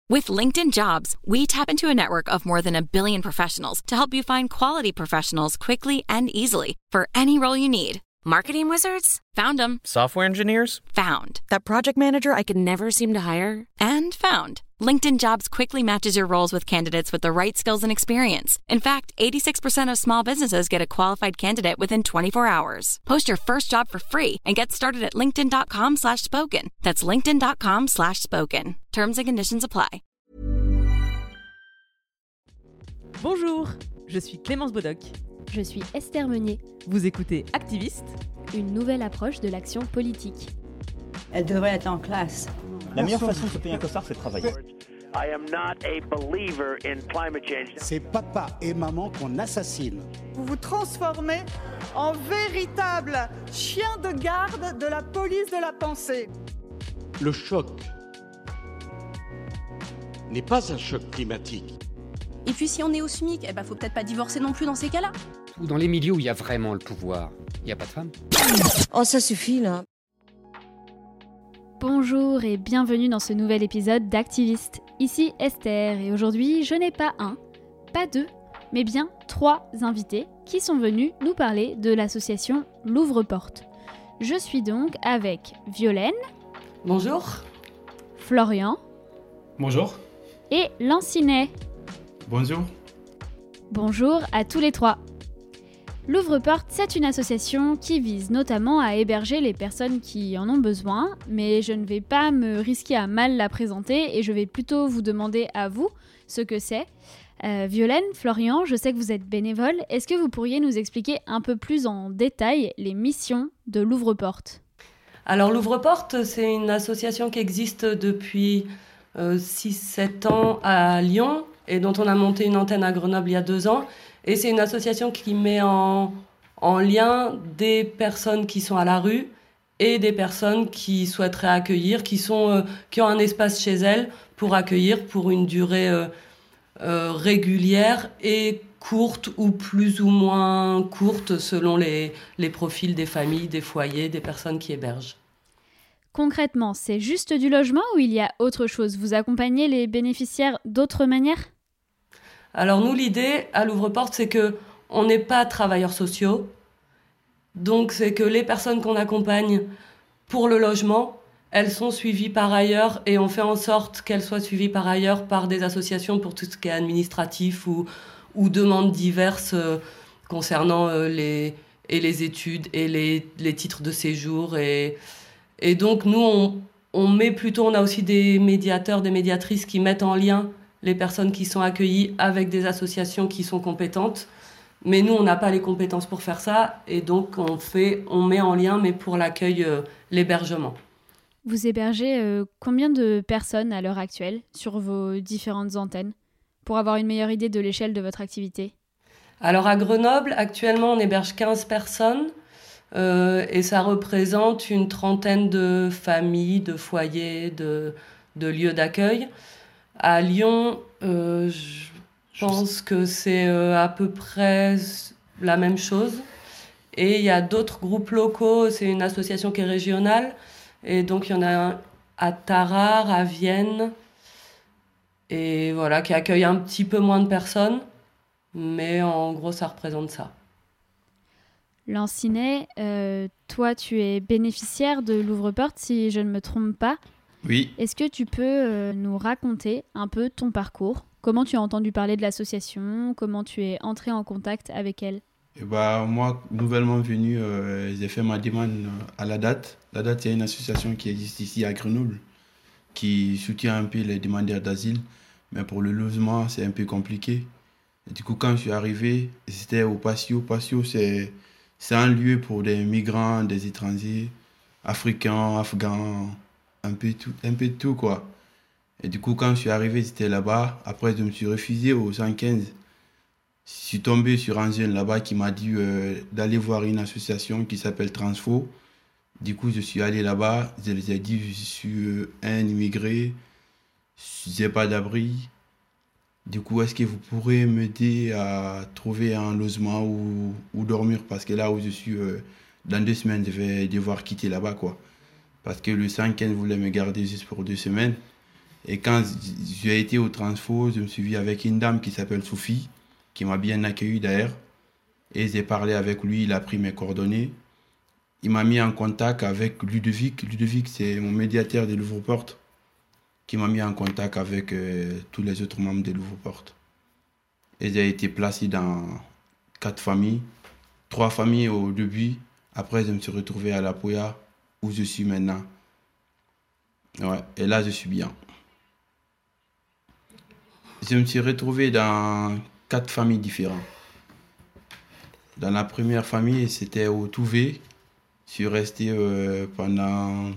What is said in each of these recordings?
With LinkedIn Jobs, we tap into a network of more than 1 billion professionals to help you find quality professionals quickly and easily for any role you need. Marketing wizards? Found them. Software engineers? Found. That project manager I could never seem to hire? And found. LinkedIn Jobs quickly matches your roles with candidates with the right skills and experience. In fact, 86% of small businesses get a qualified candidate within 24 hours. Post your first job for free and get started at linkedin.com/spoken. That's linkedin.com/spoken. Terms and conditions apply. Bonjour, je suis Clémence Bodoc. Je suis Esther Meunier. Vous écoutez Activiste, une nouvelle approche de l'action politique. Elle devrait être en classe. La meilleure façon de se payer un costard, c'est de travailler. I am not a believer in climate change. C'est papa et maman qu'on assassine. Vous vous transformez en véritable chien de garde de la police de la pensée. Le choc n'est pas un choc climatique. Et puis si on est au SMIC, faut peut-être pas divorcer non plus dans ces cas-là. Dans les milieux où il y a vraiment le pouvoir, il n'y a pas de femmes. Oh, ça suffit là. Bonjour et bienvenue dans ce nouvel épisode d'Activiste. Ici Esther et aujourd'hui je n'ai pas un, pas deux, mais bien 3 invités qui sont venus nous parler de l'association L'Ouvre-Porte. Je suis donc avec Violaine. Bonjour. Florian. Bonjour. Et Lancinet. Bonjour. Bonjour à tous les 3. L'Ouvre-Porte, c'est une association qui vise notamment à héberger les personnes qui en ont besoin, mais je ne vais pas me risquer à mal la présenter et je vais plutôt vous demander à vous ce que c'est. Violaine, Florian, je sais que vous êtes bénévoles. Est-ce que vous pourriez nous expliquer un peu plus en détail les missions de l'Ouvre-Porte ? Alors l'Ouvre-Porte, c'est une association qui existe depuis 6-7 ans à Lyon et dont on a monté une antenne à Grenoble il y a 2 ans. Et c'est une association qui met en lien des personnes qui sont à la rue et des personnes qui souhaiteraient accueillir, qui ont un espace chez elles pour accueillir pour une durée régulière et courte ou plus ou moins courte selon les profils des familles, des foyers, des personnes qui hébergent. Concrètement, c'est juste du logement ou il y a autre chose ? Vous accompagnez les bénéficiaires d'autres manières ? Alors nous, l'idée à l'Ouvre-Porte, c'est qu'on n'est pas travailleurs sociaux. Donc c'est que les personnes qu'on accompagne pour le logement, elles sont suivies par ailleurs et on fait en sorte qu'elles soient suivies par ailleurs par des associations pour tout ce qui est administratif ou demandes diverses concernant les études et les titres de séjour. Et donc nous, on a aussi des médiateurs, des médiatrices qui mettent en lien les personnes qui sont accueillies avec des associations qui sont compétentes. Mais nous, on n'a pas les compétences pour faire ça. Et donc, on met en lien, mais pour l'accueil, l'hébergement. Vous hébergez combien de personnes à l'heure actuelle sur vos différentes antennes pour avoir une meilleure idée de l'échelle de votre activité ? Alors, à Grenoble, actuellement, on héberge 15 personnes. Et ça représente une 30aine de familles, de foyers, de lieux d'accueil. À Lyon, je pense que c'est à peu près la même chose. Et il y a d'autres groupes locaux, c'est une association qui est régionale. Et donc il y en a un à Tarare, à Vienne, et voilà, qui accueille un petit peu moins de personnes. Mais en gros, ça représente ça. Lancinet, toi, tu es bénéficiaire de l'Ouvre-Porte, si je ne me trompe pas. Oui. Est-ce que tu peux nous raconter un peu ton parcours ? Comment tu as entendu parler de l'association ? Comment tu es entré en contact avec elle ? Moi, nouvellement venu, j'ai fait ma demande à la DAT. La DAT, c'est une association qui existe ici à Grenoble, qui soutient un peu les demandeurs d'asile. Mais pour le logement, c'est un peu compliqué. Et du coup, quand je suis arrivé, c'était au Patio. Patio, c'est un lieu pour des migrants, des étrangers, africains, afghans, un peu de tout, quoi. Et du coup, quand je suis arrivé, c'était là-bas. Après, je me suis refusé au 115. Je suis tombé sur un jeune là-bas qui m'a dit d'aller voir une association qui s'appelle Transfo. Du coup, je suis allé là-bas. Je les ai dit, je suis un immigré, je n'ai pas d'abri. Du coup, est-ce que vous pourrez m'aider à trouver un logement ou dormir ? Parce que là où je suis, dans 2 semaines, je vais devoir quitter là-bas, quoi. Parce que le 5 voulait me garder juste pour 2 semaines. Et quand j'ai été au transfo, je me suis vu avec une dame qui s'appelle Sophie, qui m'a bien accueilli d'ailleurs. Et j'ai parlé avec lui, il a pris mes coordonnées. Il m'a mis en contact avec Ludovic. Ludovic, c'est mon médiateur de Louvre-Porte, qui m'a mis en contact avec tous les autres membres de Louvre-Porte. Et j'ai été placé dans 4 familles, 3 familles au début. Après, je me suis retrouvé à La Poya, où je suis maintenant. Ouais, et là, je suis bien. Je me suis retrouvé dans 4 familles différentes. Dans la première famille, c'était au Touvé. Je suis resté pendant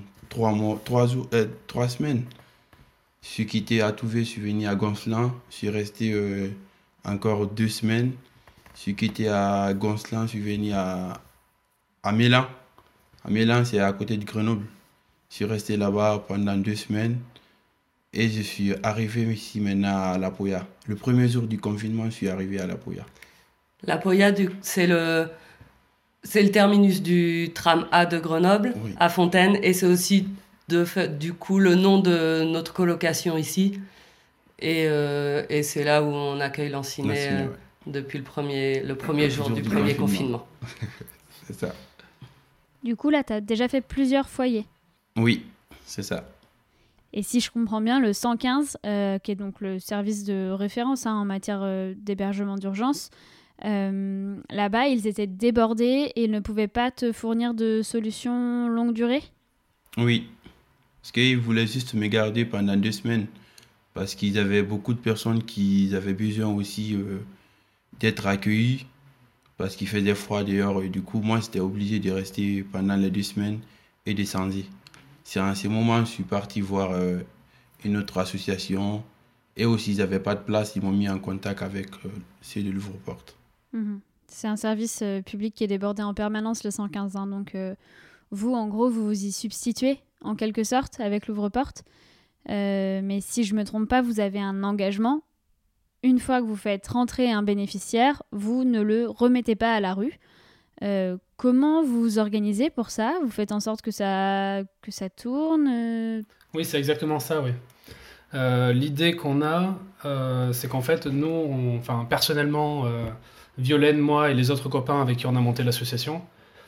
3 semaines. Je suis quitté à Touvé, je suis venu à Gonflans. Je suis resté encore 2 semaines. Je suis quitté à Gonflans, je suis venu à Mélan. À Mélan, c'est à côté de Grenoble. Je suis resté là-bas pendant 2 semaines. Et je suis arrivé ici maintenant à La Poya. Le premier jour du confinement, je suis arrivé à La Poya. La Poya, c'est le terminus du tram A de Grenoble, oui, à Fontaine. Et c'est aussi, du coup, le nom de notre colocation ici. Et c'est là où on accueille Lanciné ouais, depuis le premier jour du premier confinement. C'est ça. Du coup, là, tu as déjà fait plusieurs foyers. Oui, c'est ça. Et si je comprends bien, le 115, qui est donc le service de référence en matière d'hébergement d'urgence, là-bas, ils étaient débordés et ne pouvaient pas te fournir de solutions longue durée ? Oui, parce qu'ils voulaient juste me garder pendant 2 semaines, parce qu'ils avaient beaucoup de personnes qui avaient besoin aussi d'être accueillies, parce qu'il faisait froid dehors, et du coup, moi, j'étais obligé de rester pendant les 2 semaines et de changer. C'est en ce moment que je suis parti voir une autre association, et aussi, ils n'avaient pas de place, ils m'ont mis en contact avec ceux de Louvre-Porte. Mmh. C'est un service public qui est débordé en permanence, le 115. Hein, donc, vous, en gros, vous vous y substituez, en quelque sorte, avec Louvre-Porte. Mais si je ne me trompe pas, vous avez un engagement. Une fois que vous faites rentrer un bénéficiaire, vous ne le remettez pas à la rue. Comment vous vous organisez pour ça ? Vous faites en sorte que ça tourne Oui, c'est exactement ça, oui. L'idée qu'on a, c'est qu'en fait, nous, personnellement, Violaine, moi et les autres copains avec qui on a monté l'association,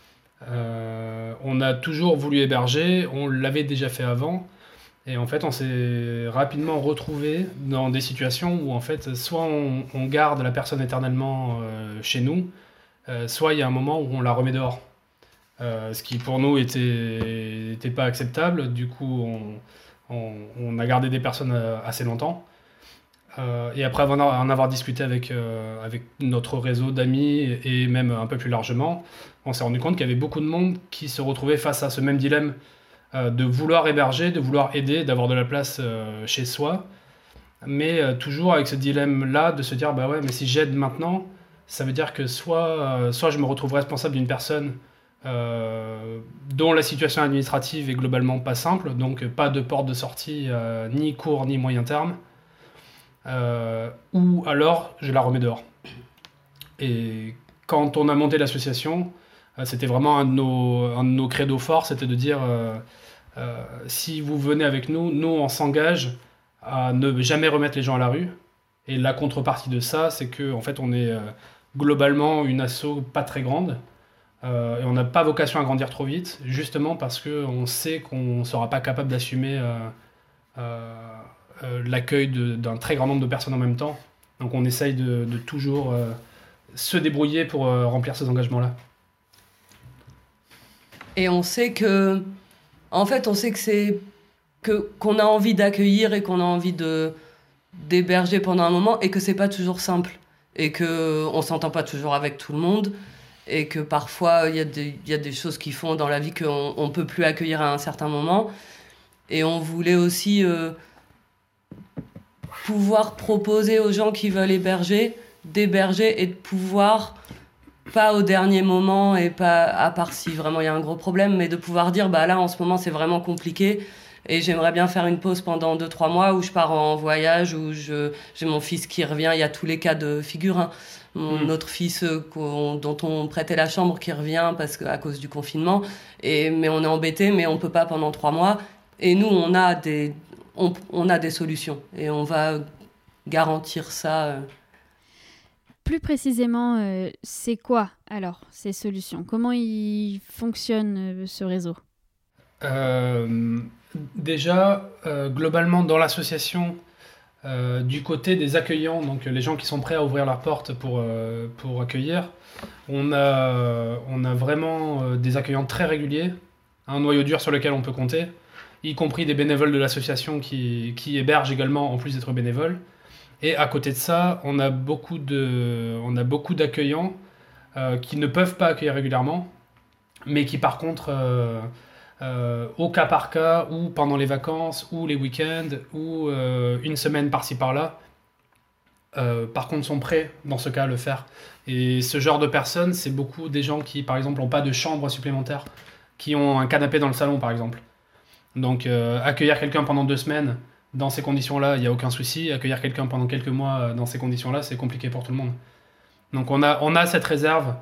on a toujours voulu héberger, on l'avait déjà fait avant, et en fait, on s'est rapidement retrouvés dans des situations où, en fait, soit on garde la personne éternellement chez nous, soit il y a un moment où on la remet dehors. Ce qui, pour nous, était pas acceptable. Du coup, on a gardé des personnes assez longtemps. Et après en avoir discuté avec notre réseau d'amis et même un peu plus largement, on s'est rendu compte qu'il y avait beaucoup de monde qui se retrouvait face à ce même dilemme de vouloir héberger, de vouloir aider, d'avoir de la place chez soi, mais toujours avec ce dilemme-là de se dire bah ouais, mais si j'aide maintenant, ça veut dire que soit je me retrouve responsable d'une personne dont la situation administrative est globalement pas simple, donc pas de porte de sortie ni court ni moyen terme, ou alors je la remets dehors. Et quand on a monté l'association, c'était vraiment un de nos credos forts, c'était de dire si vous venez avec nous, on s'engage à ne jamais remettre les gens à la rue. Et la contrepartie de ça, c'est que en fait, on est globalement une asso pas très grande, et on n'a pas vocation à grandir trop vite, justement parce qu'on sait qu'on ne sera pas capable d'assumer l'accueil d'un très grand nombre de personnes en même temps. Donc on essaye de toujours se débrouiller pour remplir ces engagements-là. Et on sait que qu'on a envie d'accueillir et qu'on a envie d'héberger pendant un moment, et que c'est pas toujours simple, et que on s'entend pas toujours avec tout le monde, et que parfois il y a des choses qui font dans la vie qu'on peut plus accueillir à un certain moment. Et on voulait aussi pouvoir proposer aux gens qui veulent héberger, d'héberger et de pouvoir, pas au dernier moment et pas à part si vraiment il y a un gros problème, mais de pouvoir dire bah là en ce moment c'est vraiment compliqué et j'aimerais bien faire une pause pendant 2-3 mois où je pars en voyage, où j'ai mon fils qui revient. Il y a tous les cas de figure, hein. Notre fils dont on prêtait la chambre qui revient à cause du confinement, mais on est embêté, mais on peut pas pendant 3 mois. Et nous on a on a des solutions et on va garantir ça. Plus précisément, c'est quoi alors ces solutions? Comment il fonctionne ce réseau? Déjà, globalement, dans l'association, du côté des accueillants, donc les gens qui sont prêts à ouvrir leurs portes pour accueillir, on a vraiment des accueillants très réguliers, un noyau dur sur lequel on peut compter, y compris des bénévoles de l'association qui hébergent également, en plus d'être bénévoles. Et à côté de ça, on a beaucoup d'accueillants qui ne peuvent pas accueillir régulièrement, mais qui par contre, au cas par cas, ou pendant les vacances, ou les week-ends, ou une semaine par-ci par-là, par contre sont prêts dans ce cas à le faire. Et ce genre de personnes, c'est beaucoup des gens qui par exemple n'ont pas de chambre supplémentaire, qui ont un canapé dans le salon par exemple. Donc accueillir quelqu'un pendant 2 semaines, dans ces conditions-là, il n'y a aucun souci. Accueillir quelqu'un pendant quelques mois dans ces conditions-là, c'est compliqué pour tout le monde. Donc on a cette réserve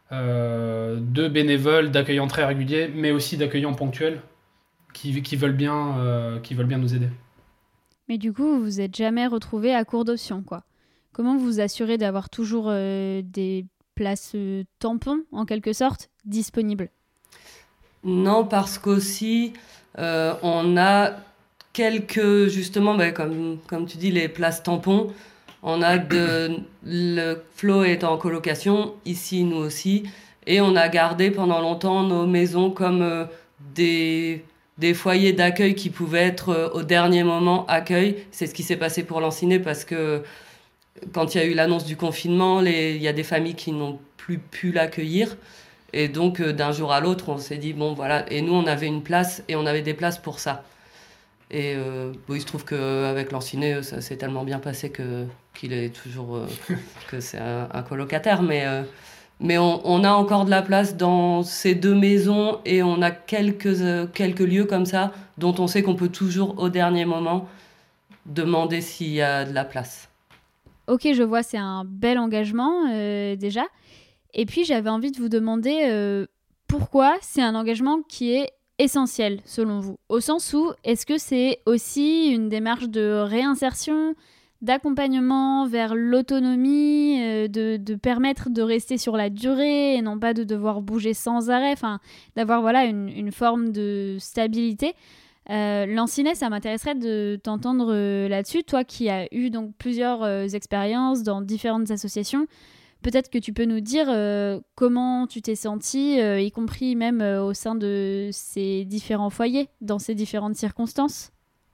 de bénévoles, d'accueillants très réguliers, mais aussi d'accueillants ponctuels qui veulent bien nous aider. Mais du coup, vous vous êtes jamais retrouvé à court d'options, quoi. Comment vous vous assurez d'avoir toujours des places tampons, en quelque sorte, disponibles? Non, parce qu'aussi, on a quelques, justement, comme tu dis, les places tampons. On a le Flo est en colocation, ici, nous aussi. Et on a gardé pendant longtemps nos maisons comme des foyers d'accueil qui pouvaient être au dernier moment accueil. C'est ce qui s'est passé pour Lancinée parce que quand il y a eu l'annonce du confinement, il y a des familles qui n'ont plus pu l'accueillir. Et donc, d'un jour à l'autre, on s'est dit, bon, voilà. Et nous, on avait une place et on avait des places pour ça. Et il se trouve qu'avec Lancinée, ça s'est tellement bien passé qu'il est toujours... que c'est un colocataire. Mais on a encore de la place dans ces 2 maisons et on a quelques lieux comme ça dont on sait qu'on peut toujours, au dernier moment, demander s'il y a de la place. Ok, je vois, c'est un bel engagement déjà. Et puis, j'avais envie de vous demander pourquoi c'est un engagement qui est essentiel, selon vous. Au sens où, est-ce que c'est aussi une démarche de réinsertion, d'accompagnement vers l'autonomie, de permettre de rester sur la durée et non pas de devoir bouger sans arrêt, d'avoir une forme de stabilité. Lancinée, ça m'intéresserait de t'entendre là-dessus. Toi qui as eu donc plusieurs expériences dans différentes associations, peut-être que tu peux nous dire comment tu t'es sentie, y compris même au sein de ces différents foyers, dans ces différentes circonstances.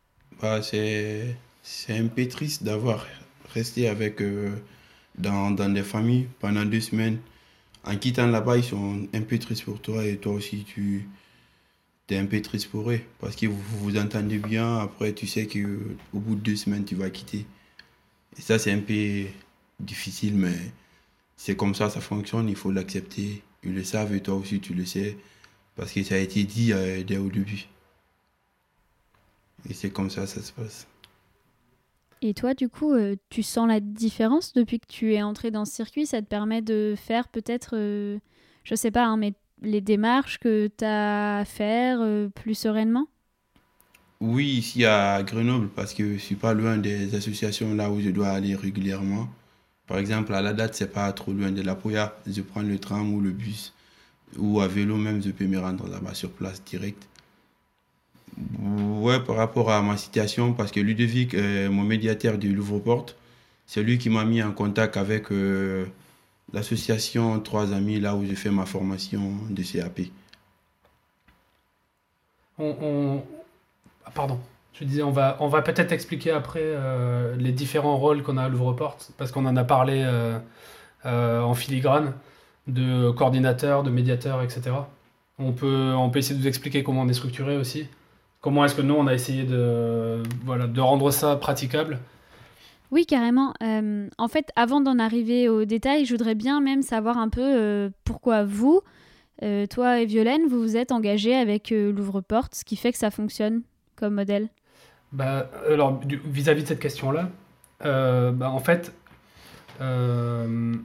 C'est un peu triste d'avoir resté avec dans des familles pendant 2 semaines. En quittant là-bas, ils sont un peu tristes pour toi et toi aussi, tu es un peu triste pour eux. Parce que vous vous entendez bien, après tu sais qu'au bout de 2 semaines, tu vas quitter. Et ça, c'est un peu difficile, mais c'est comme ça fonctionne, il faut l'accepter. Ils le savent et toi aussi, tu le sais. Parce que ça a été dit dès au début. Et c'est comme ça se passe. Et toi, du coup, tu sens la différence depuis que tu es entré dans ce circuit? Ça te permet de faire peut-être, je sais pas, mais les démarches que tu as à faire plus sereinement? Oui, ici à Grenoble, parce que je ne suis pas loin des associations là où je dois aller régulièrement. Par exemple, à la date, c'est pas trop loin de la Poya. Je prends le tram ou le bus, ou à vélo même, je peux me rendre là-bas sur place direct. Ouais, par rapport à ma situation, parce que Ludovic, mon médiateur de Louvre-Porte, c'est lui qui m'a mis en contact avec l'association 3 Amis, là où j'ai fait ma formation de CAP. Pardon, je disais, on va peut-être expliquer après les différents rôles qu'on a à Louvre-Porte, parce qu'on en a parlé en filigrane, de coordinateur, de médiateur, etc. On peut essayer de vous expliquer comment on est structuré aussi. Comment est-ce que nous, on a essayé de rendre ça praticable? Oui, carrément. En fait, avant d'en arriver aux détails, je voudrais bien même savoir un peu pourquoi vous, toi et Violaine, vous vous êtes engagés avec Louvre-Porte, ce qui fait que ça fonctionne comme modèle. Alors, vis-à-vis de cette question-là, en fait, on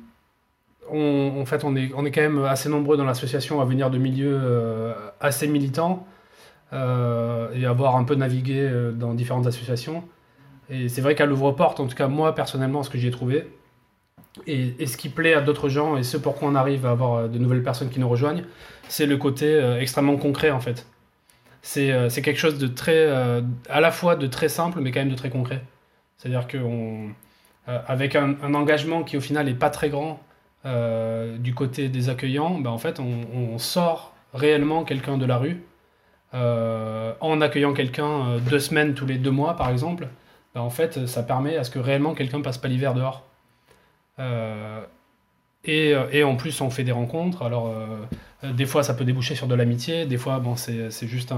est quand même assez nombreux dans l'association à venir de milieux assez militants. et avoir un peu navigué dans différentes associations. Et c'est vrai qu'à l'Ouvre-Porte, en tout cas moi personnellement, ce que j'y ai trouvé, et ce qui plaît à d'autres gens, et ce pourquoi on arrive à avoir de nouvelles personnes qui nous rejoignent, c'est le côté extrêmement concret en fait. C'est quelque chose de très, à la fois de très simple, mais quand même de très concret. C'est-à-dire qu'avec un engagement qui au final n'est pas très grand du côté des accueillants, en fait on sort réellement quelqu'un de la rue. En accueillant quelqu'un 2 semaines tous les 2 mois par exemple, en fait ça permet à ce que réellement quelqu'un passe pas l'hiver dehors. Et en plus on fait des rencontres, alors des fois ça peut déboucher sur de l'amitié, des fois c'est juste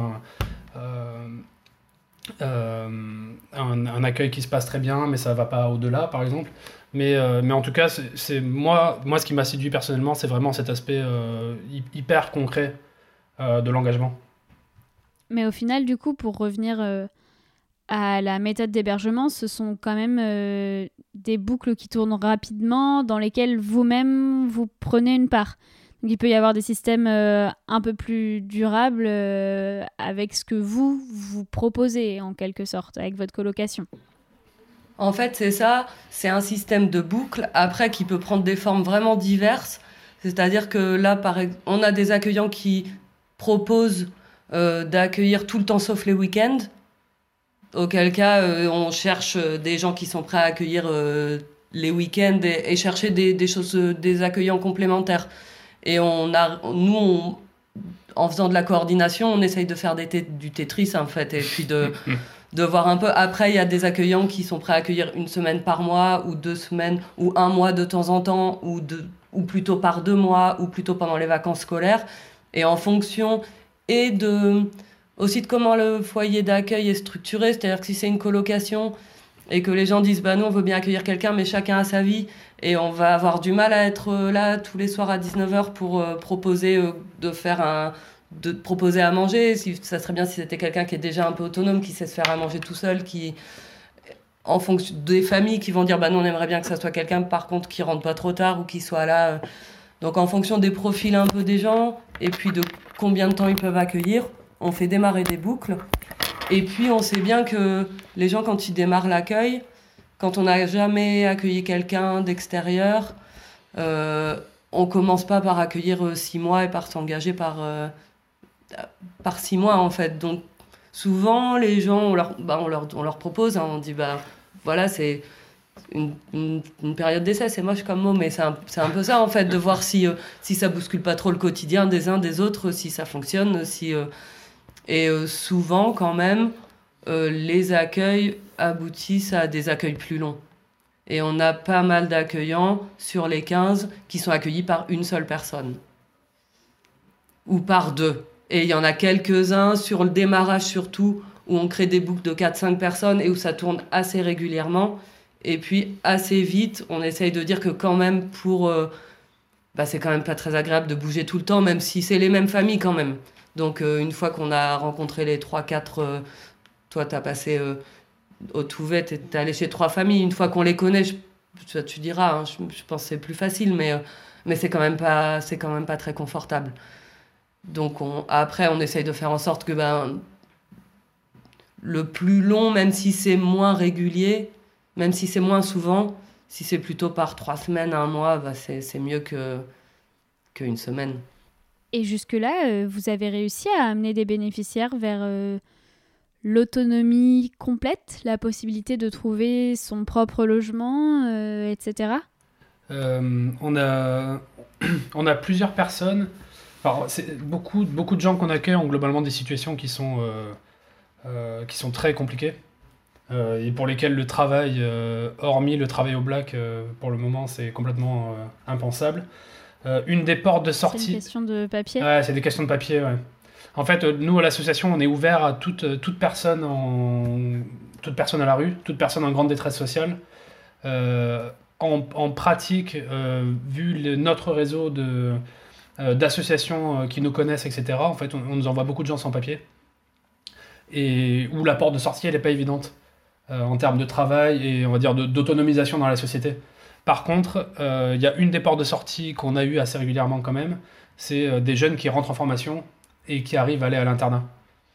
un accueil qui se passe très bien mais ça va pas au-delà par exemple, mais en tout cas c'est moi ce qui m'a séduit personnellement, c'est vraiment cet aspect hyper concret de l'engagement. Mais au final, du coup, pour revenir à la méthode d'hébergement, ce sont quand même des boucles qui tournent rapidement, dans lesquelles vous-même, vous prenez une part. Donc il peut y avoir des systèmes un peu plus durables avec ce que vous proposez, en quelque sorte, avec votre colocation. En fait, c'est ça, c'est un système de boucles, après, qui peut prendre des formes vraiment diverses. C'est-à-dire que là, on a des accueillants qui proposent d'accueillir tout le temps sauf les week-ends, auquel cas on cherche des gens qui sont prêts à accueillir les week-ends et chercher des accueillants complémentaires. Et nous, en faisant de la coordination, on essaye de faire du Tetris en fait, et puis de voir un peu. Après, il y a des accueillants qui sont prêts à accueillir 1 semaine par mois, ou 2 semaines, ou 1 mois de temps en temps, ou plutôt par 2 mois, ou plutôt pendant les vacances scolaires. Et en fonction aussi de comment le foyer d'accueil est structuré, c'est-à-dire que si c'est une colocation et que les gens disent nous on veut bien accueillir quelqu'un mais chacun a sa vie et on va avoir du mal à être là tous les soirs à 19h pour proposer proposer à manger, ça serait bien si c'était quelqu'un qui est déjà un peu autonome, qui sait se faire à manger tout seul, qui en fonction des familles qui vont dire nous on aimerait bien que ça soit quelqu'un par contre qui rentre pas trop tard ou qui soit là. Donc en fonction des profils un peu des gens et puis de combien de temps ils peuvent accueillir, on fait démarrer des boucles. Et puis on sait bien que les gens, quand ils démarrent l'accueil, quand on n'a jamais accueilli quelqu'un d'extérieur, on commence pas par accueillir 6 mois et par s'engager par 6 mois en fait. Donc souvent les gens, on leur propose, on dit voilà, c'est une période d'essai, c'est moche comme mot, mais c'est un peu ça en fait, de voir si ça bouscule pas trop le quotidien des uns des autres, si ça fonctionne, et souvent quand même les accueils aboutissent à des accueils plus longs. Et on a pas mal d'accueillants sur les 15 qui sont accueillis par une seule personne. Ou par 2. Et il y en a quelques-uns sur le démarrage surtout, où on crée des boucles de 4-5 personnes et où ça tourne assez régulièrement. Et puis assez vite, on essaye de dire que quand même c'est quand même pas très agréable de bouger tout le temps, même si c'est les mêmes familles quand même. Donc une fois qu'on a rencontré les 3-4, toi t'as passé au Touvet, t'es allé chez 3 familles, une fois qu'on les connaît, tu diras, hein, je pense que c'est plus facile, mais c'est quand même pas très confortable. Donc après on essaye de faire en sorte que le plus long, même si c'est moins régulier, même si c'est moins souvent, si c'est plutôt par 3 semaines, 1 mois, c'est mieux qu'une semaine. Et jusque-là, vous avez réussi à amener des bénéficiaires vers l'autonomie complète, la possibilité de trouver son propre logement, etc. On a plusieurs personnes. Alors, beaucoup de gens qu'on accueille ont globalement des situations qui sont très compliquées. Et pour lesquels le travail, hormis le travail au black, pour le moment, c'est complètement impensable. Une des portes de sortie... C'est une question de papier ? Ouais, c'est des questions de papier, ouais. En fait, nous, à l'association, on est ouvert à toute personne à la rue, toute personne en grande détresse sociale. En pratique, vu notre réseau d'associations qui nous connaissent, etc., en fait, on nous envoie beaucoup de gens sans papier. Et où la porte de sortie, elle n'est pas évidente. En termes de travail et on va dire d'autonomisation dans la société. Par contre, il y a une des portes de sortie qu'on a eu assez régulièrement quand même, c'est des jeunes qui rentrent en formation et qui arrivent à aller à l'internat.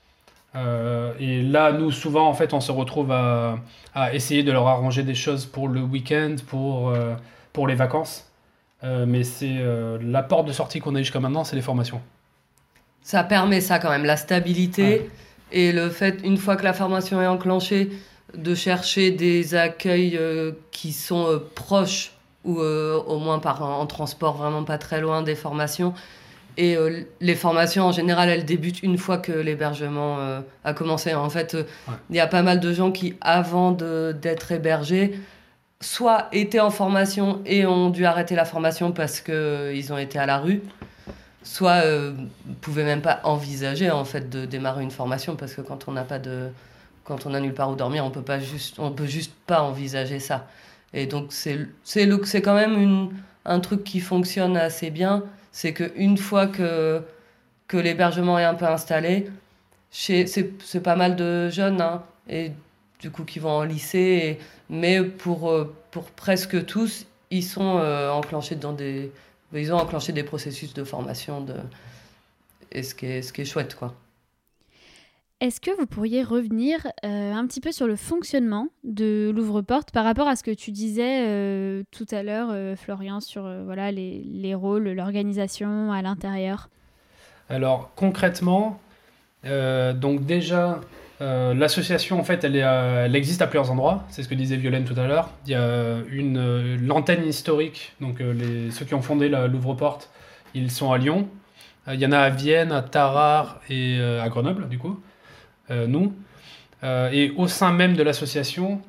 Et là, nous, souvent, en fait, on se retrouve à essayer de leur arranger des choses pour le week-end, pour les vacances. Mais c'est la porte de sortie qu'on a eu jusqu'à maintenant, c'est les formations. Ça permet ça quand même, la stabilité et le fait, une fois que la formation est enclenchée, de chercher des accueils qui sont proches ou au moins en transport vraiment pas très loin des formations. Et les formations, en général, elles débutent une fois que l'hébergement a commencé. En fait, il y a pas mal de gens qui, avant d'être hébergés, soit étaient en formation et ont dû arrêter la formation parce qu'ils ont été à la rue, soit ne pouvaient même pas envisager en fait, de démarrer une formation parce que quand on a nulle part où dormir, on peut juste pas envisager ça. Et donc, c'est quand même un truc qui fonctionne assez bien. C'est qu'une fois que l'hébergement est un peu installé, c'est pas mal de jeunes, hein, et du coup qui vont en lycée, mais pour presque tous, ils sont enclenchés ils ont enclenché des processus de formation, et ce qui est chouette, quoi. Est-ce que vous pourriez revenir un petit peu sur le fonctionnement de l'ouvre-porte par rapport à ce que tu disais tout à l'heure, Florian, sur voilà, les rôles, l'organisation à l'intérieur? Alors concrètement, donc déjà, l'association en fait, elle existe à plusieurs endroits. C'est ce que disait Violaine tout à l'heure. Il y a l'antenne historique, donc ceux qui ont fondé l'ouvre-porte, ils sont à Lyon. Il y en a à Vienne, à Tarare et à Grenoble, du coup. Nous. Et au sein même de l'association,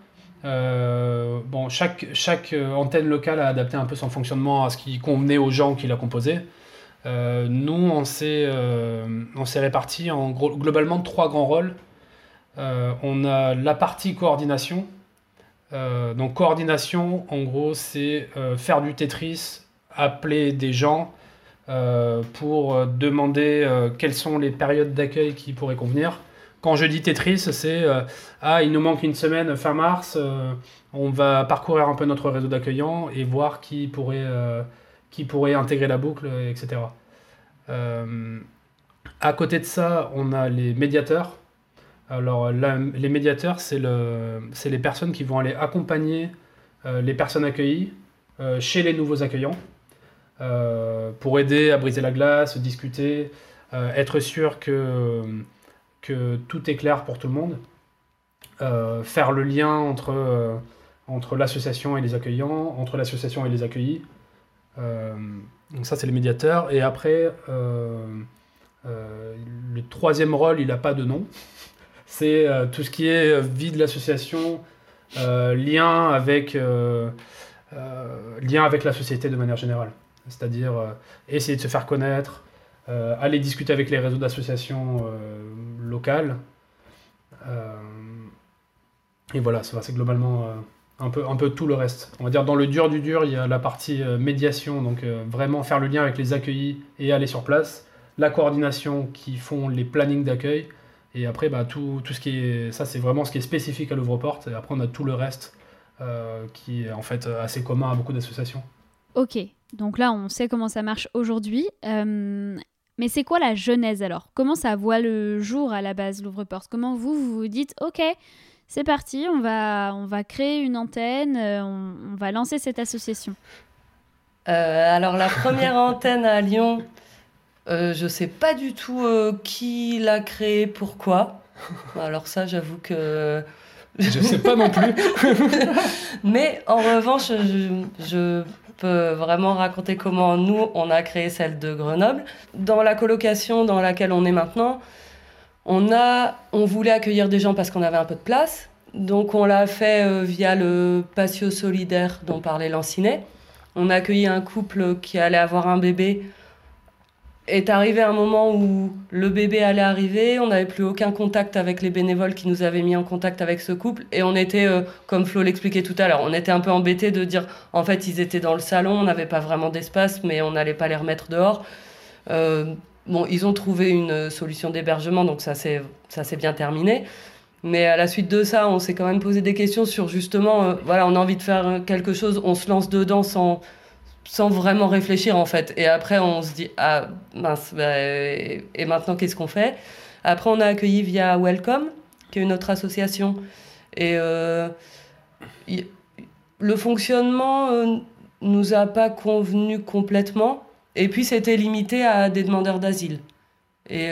chaque antenne locale a adapté un peu son fonctionnement à ce qui convenait aux gens qui la composaient. Nous, on s'est répartis en globalement 3 grands rôles. On a la partie coordination. Donc coordination, en gros, c'est faire du Tetris, appeler des gens pour demander quelles sont les périodes d'accueil qui pourraient convenir. Quand je dis Tetris, c'est il nous manque une semaine fin mars, on va parcourir un peu notre réseau d'accueillants et voir qui pourrait intégrer la boucle, etc. À côté de ça, on a les médiateurs. Alors les médiateurs, c'est les personnes qui vont aller accompagner les personnes accueillies chez les nouveaux accueillants pour aider à briser la glace, discuter, être sûr que tout est clair pour tout le monde, faire le lien entre l'association et les accueillants, entre l'association et les accueillis. Donc ça, c'est les médiateurs. Et après, le troisième rôle, il n'a pas de nom. C'est tout ce qui est vie de l'association, lien avec la société de manière générale. C'est-à-dire essayer de se faire connaître, aller discuter avec les réseaux d'associations locales. Et voilà, c'est globalement un peu tout le reste. On va dire dans le dur du dur, il y a la partie médiation, donc vraiment faire le lien avec les accueillis et aller sur place. La coordination qui font les plannings d'accueil. Et après, tout ce qui est... Ça, c'est vraiment ce qui est spécifique à l'ouvre-porte. Et après, on a tout le reste qui est en fait assez commun à beaucoup d'associations. Ok, donc là, on sait comment ça marche aujourd'hui. Mais c'est quoi la genèse alors? Comment ça voit le jour à la base, l'ouvre-porte? Comment vous dites, ok, c'est parti, on va créer une antenne, on va lancer cette association? Alors la première antenne à Lyon, je sais pas du tout qui l'a créée, pourquoi. Alors ça, j'avoue que... Je sais pas non plus. Mais en revanche, je peux vraiment raconter comment nous, on a créé celle de Grenoble. Dans la colocation dans laquelle on est maintenant, on voulait accueillir des gens parce qu'on avait un peu de place. Donc on l'a fait via le patio solidaire dont parlait Lancinet. On a accueilli un couple qui allait avoir un bébé. Est arrivé un moment où le bébé allait arriver, on n'avait plus aucun contact avec les bénévoles qui nous avaient mis en contact avec ce couple, et on était, comme Flo l'expliquait tout à l'heure, on était un peu embêtés de dire, en fait, ils étaient dans le salon, on n'avait pas vraiment d'espace, mais on n'allait pas les remettre dehors. Ils ont trouvé une solution d'hébergement, donc ça s'est bien terminé. Mais à la suite de ça, on s'est quand même posé des questions sur justement, on a envie de faire quelque chose, on se lance dedans sans vraiment réfléchir en fait. Et après, on se dit, ah mince, et maintenant qu'est-ce qu'on fait? Après, on a accueilli via Welcome, qui est une autre association. Et le fonctionnement nous a pas convenu complètement. Et puis, c'était limité à des demandeurs d'asile. Et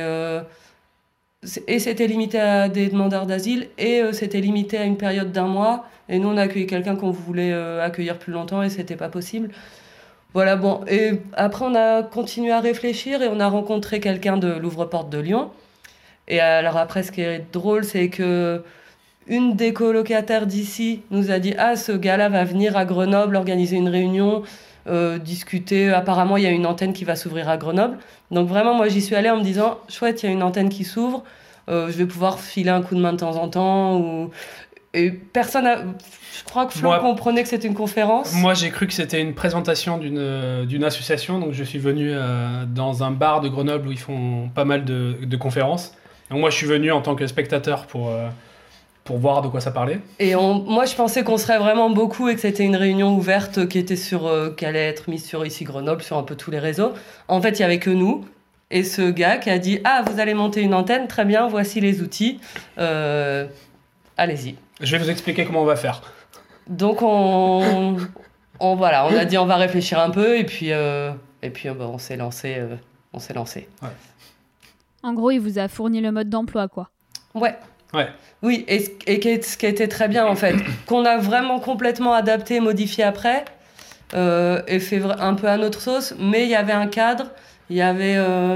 c'était limité à des demandeurs d'asile et c'était limité à une période d'1 mois. Et nous, on a accueilli quelqu'un qu'on voulait accueillir plus longtemps et c'était pas possible. Voilà, bon. Et après, on a continué à réfléchir et on a rencontré quelqu'un de l'Ouvre-Porte de Lyon. Et alors après, ce qui est drôle, c'est que une des colocataires d'ici nous a dit « Ah, ce gars-là va venir à Grenoble organiser une réunion, discuter. Apparemment, il y a une antenne qui va s'ouvrir à Grenoble. » Donc vraiment, moi, j'y suis allée en me disant « Chouette, il y a une antenne qui s'ouvre. Je vais pouvoir filer un coup de main de temps en temps. » Et personne n'a... Je crois que Flo comprenait que c'était une conférence. Moi, j'ai cru que c'était une présentation d'une association. Donc, je suis venu dans un bar de Grenoble où ils font pas mal de conférences. Donc, moi, je suis venu en tant que spectateur pour voir de quoi ça parlait. Et moi, je pensais qu'on serait vraiment beaucoup et que c'était une réunion ouverte qui allait être mise sur ici Grenoble, sur un peu tous les réseaux. En fait, il n'y avait que nous. Et ce gars qui a dit « Ah, vous allez monter une antenne, très bien, voici les outils. Allez-y. » Je vais vous expliquer comment on va faire. Donc, on a dit on va réfléchir un peu et puis on s'est lancé. Ouais. En gros, il vous a fourni le mode d'emploi, quoi. Ouais. Ouais. Oui, et ce qui a été très bien, en fait, qu'on a vraiment complètement adapté, modifié après, et fait un peu à notre sauce, mais il y avait un cadre, il y avait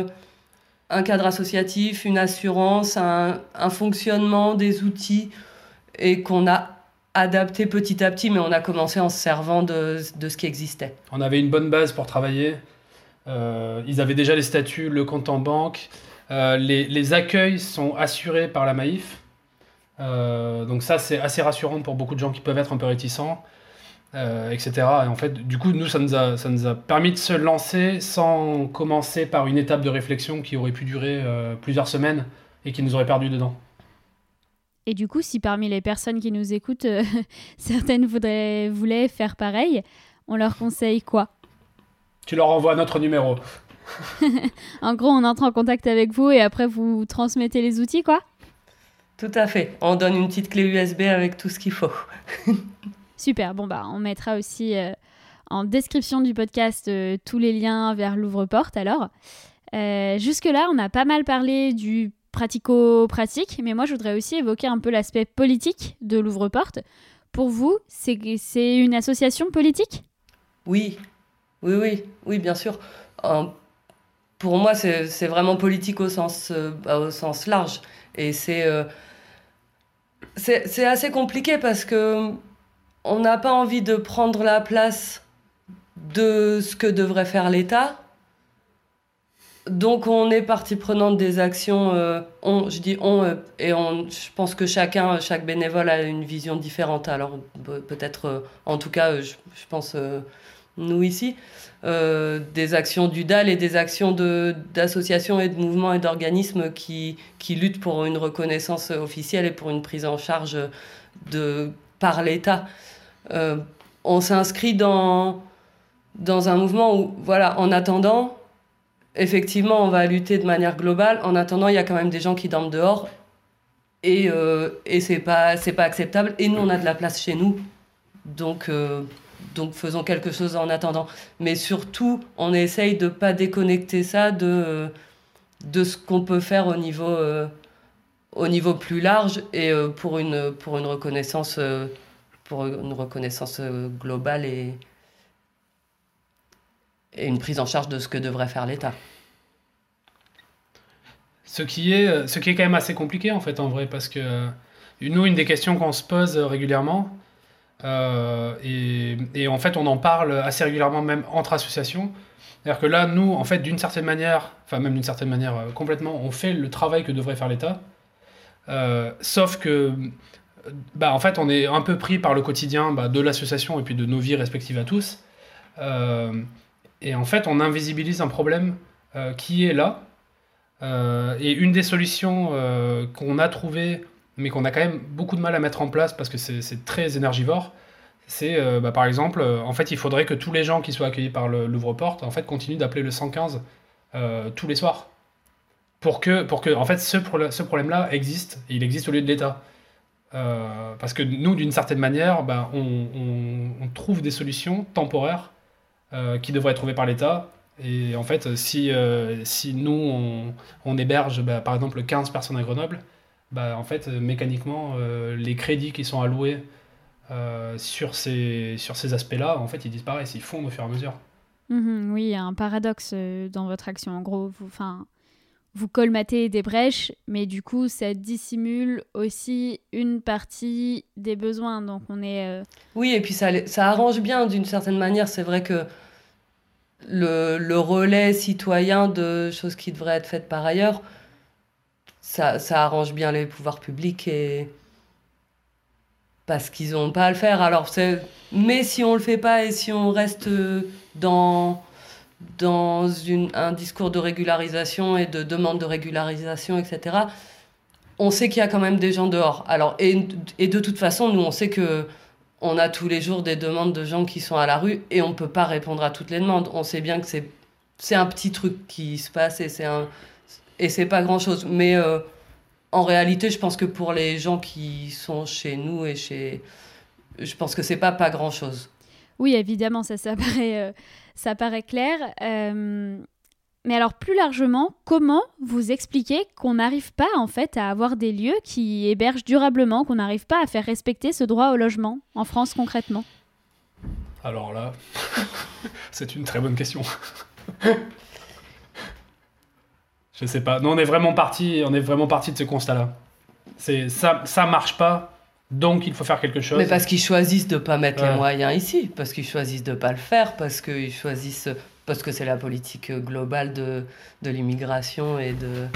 un cadre associatif, une assurance, un fonctionnement, des outils, et qu'on a adapté petit à petit, mais on a commencé en se servant de ce qui existait. On avait une bonne base pour travailler. Ils avaient déjà les statuts, le compte en banque. Les accueils sont assurés par la Maïf. Donc ça, c'est assez rassurant pour beaucoup de gens qui peuvent être un peu réticents, etc. Et en fait, du coup, nous, ça nous a permis de se lancer sans commencer par une étape de réflexion qui aurait pu durer plusieurs semaines et qui nous aurait perdu dedans. Et du coup, si parmi les personnes qui nous écoutent, certaines voulaient faire pareil, on leur conseille quoi ? Tu leur envoies notre numéro. En gros, on entre en contact avec vous et après, vous transmettez les outils, quoi ? Tout à fait. On donne une petite clé USB avec tout ce qu'il faut. Super. Bon, on mettra aussi en description du podcast tous les liens vers l'Ouvre-Porte, alors. Jusque-là, on a pas mal parlé du pratico-pratique, mais moi, je voudrais aussi évoquer un peu l'aspect politique de l'Ouvre-Porte. Pour vous, c'est une association politique ? Oui, bien sûr. Pour moi, c'est vraiment politique au sens large. Et c'est assez compliqué parce que on n'a pas envie de prendre la place de ce que devrait faire l'État. Donc on est partie prenante des actions. Je pense que chaque bénévole a une vision différente. Alors peut-être, en tout cas, je pense nous ici. Des actions du DAL et des actions d'associations et de mouvements et d'organismes qui luttent pour une reconnaissance officielle et pour une prise en charge par l'État. On s'inscrit dans un mouvement où, voilà, en attendant, effectivement, on va lutter de manière globale. En attendant, il y a quand même des gens qui dorment dehors et c'est pas acceptable. Et nous, on a de la place chez nous. Donc faisons quelque chose en attendant. Mais surtout, on essaye de ne pas déconnecter ça de ce qu'on peut faire au niveau plus large et pour une reconnaissance globale et une prise en charge de ce que devrait faire l'État. Ce qui est quand même assez compliqué, en fait, en vrai, parce que nous, une des questions qu'on se pose régulièrement, et en fait on en parle assez régulièrement même entre associations, c'est-à-dire que là nous en fait d'une certaine manière complètement on fait le travail que devrait faire l'État, sauf que en fait on est un peu pris par le quotidien de l'association et puis de nos vies respectives à tous, et en fait on invisibilise un problème qui est là, et une des solutions qu'on a trouvées mais qu'on a quand même beaucoup de mal à mettre en place parce que c'est très énergivore, c'est par exemple, en fait, il faudrait que tous les gens qui soient accueillis par l'Ouvre-Porte en fait, continuent d'appeler le 115 tous les soirs. pour que en fait, ce problème-là existe, et il existe au lieu de l'État. Parce que nous, d'une certaine manière, on trouve des solutions temporaires qui devraient être trouvées par l'État. Et en fait, si nous, on héberge, par exemple, 15 personnes à Grenoble, en fait, mécaniquement, les crédits qui sont alloués sur ces aspects-là, en fait, ils disparaissent, ils fondent au fur et à mesure. Oui, il y a un paradoxe dans votre action. En gros, vous colmatez des brèches, mais du coup, ça dissimule aussi une partie des besoins. Donc, on est... Oui, et puis ça arrange bien d'une certaine manière. C'est vrai que le relais citoyen de choses qui devraient être faites par ailleurs, ça arrange bien les pouvoirs publics parce qu'ils n'ont pas à le faire. Mais si on le fait pas et si on reste dans un discours de régularisation et de demande de régularisation, etc., on sait qu'il y a quand même des gens dehors. Et de toute façon, nous, on sait que on a tous les jours des demandes de gens qui sont à la rue et on ne peut pas répondre à toutes les demandes. On sait bien que c'est un petit truc qui se passe et c'est pas grand-chose. Mais en réalité, je pense que pour les gens qui sont chez nous je pense que c'est pas grand-chose. Oui, évidemment, ça paraît clair. Mais alors, plus largement, comment vous expliquez qu'on n'arrive pas, en fait, à avoir des lieux qui hébergent durablement, qu'on n'arrive pas à faire respecter ce droit au logement en France, concrètement ? Alors là, c'est une très bonne question. Je sais pas. Nous, on est vraiment parti de ce constat-là. Ça marche pas, donc il faut faire quelque chose. Mais parce qu'ils choisissent de pas mettre les moyens ici, parce qu'ils choisissent de pas le faire, parce que c'est la politique globale de l'immigration et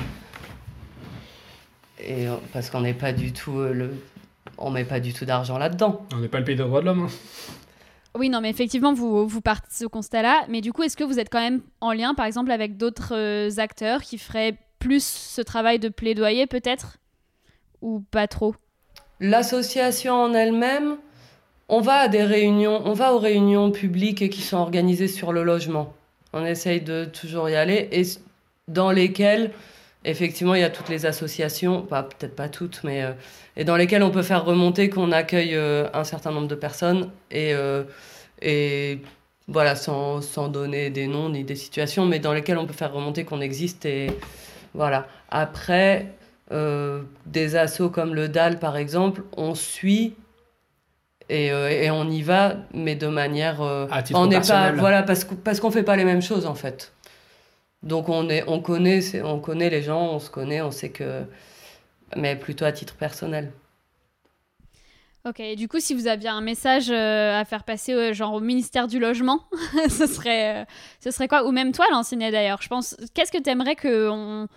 parce qu'on n'est pas du tout on met pas du tout d'argent là-dedans. On n'est pas le pays des droits de l'homme. Oui, non, mais effectivement, vous partez de ce constat-là. Mais du coup, est-ce que vous êtes quand même en lien, par exemple, avec d'autres acteurs qui feraient plus ce travail de plaidoyer, peut-être ? Ou pas trop ? L'association en elle-même, on va aux réunions publiques qui sont organisées sur le logement. On essaye de toujours y aller et dans lesquelles, effectivement, il y a toutes les associations, peut-être pas toutes, mais et dans lesquelles on peut faire remonter qu'on accueille un certain nombre de personnes et voilà, sans donner des noms ni des situations, mais dans lesquelles on peut faire remonter qu'on existe et voilà. Après, des assos comme le DAL, par exemple, on suit et on y va, mais de manière... à titre personnel. Voilà, parce qu'on fait pas les mêmes choses, en fait. Donc on connaît les gens, on se connaît, on sait que... Mais plutôt à titre personnel. Ok, et du coup, si vous aviez un message à faire passer genre au ministère du Logement, ce serait quoi ? Ou même toi, Lancinet, d'ailleurs. Je pense, qu'est-ce que tu aimerais que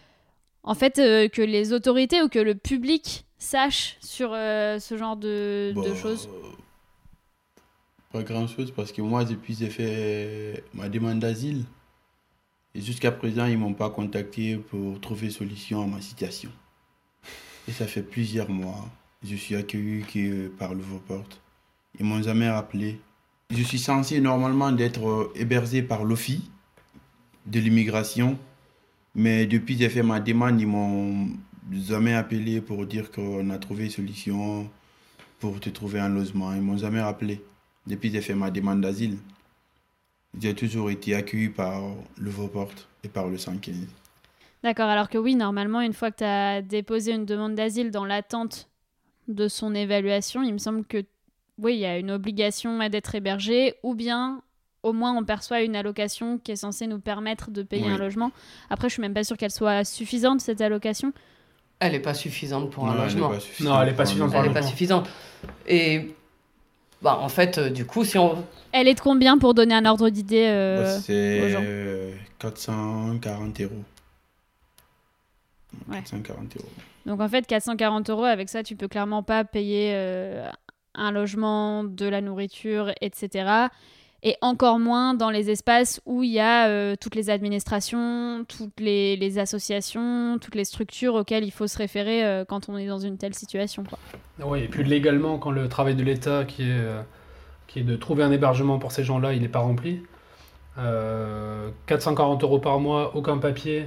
les autorités ou que le public sache sur ce genre de choses ? Pas grand-chose, parce que moi, depuis j'ai fait ma demande d'asile, et jusqu'à présent, ils ne m'ont pas contacté pour trouver solution à ma situation. Et ça fait plusieurs mois. Je suis accueilli par l'ouvre-porte. Ils m'ont jamais rappelé. Je suis censé normalement d'être hébergé par l'OFI de l'immigration. Mais depuis que j'ai fait ma demande, ils m'ont jamais appelé pour dire qu'on a trouvé une solution pour te trouver un logement. Ils m'ont jamais rappelé. Depuis que j'ai fait ma demande d'asile, j'ai toujours été accueilli par l'ouvre-porte et par le 115. D'accord, alors que oui, normalement, une fois que tu as déposé une demande d'asile dans l'attente de son évaluation, il me semble que oui, il y a une obligation d'être hébergé, ou bien au moins on perçoit une allocation qui est censée nous permettre de payer un logement. Après, je suis même pas sûre qu'elle soit suffisante, cette allocation. Elle n'est pas suffisante pour un logement. Non, elle n'est pas suffisante pour un logement. Elle n'est pas suffisante. Et en fait, du coup, si on... Elle est de combien pour donner un ordre d'idée aux gens ? C'est 440 €. Ouais. 440 €. Donc en fait, 440 €, avec ça, tu peux clairement pas payer un logement, de la nourriture, etc. Et encore moins dans les espaces où il y a toutes les administrations, toutes les associations, toutes les structures auxquelles il faut se référer quand on est dans une telle situation, quoi. Oui, et puis légalement, quand le travail de l'État, qui est de trouver un hébergement pour ces gens-là, il n'est pas rempli, 440 € par mois, aucun papier,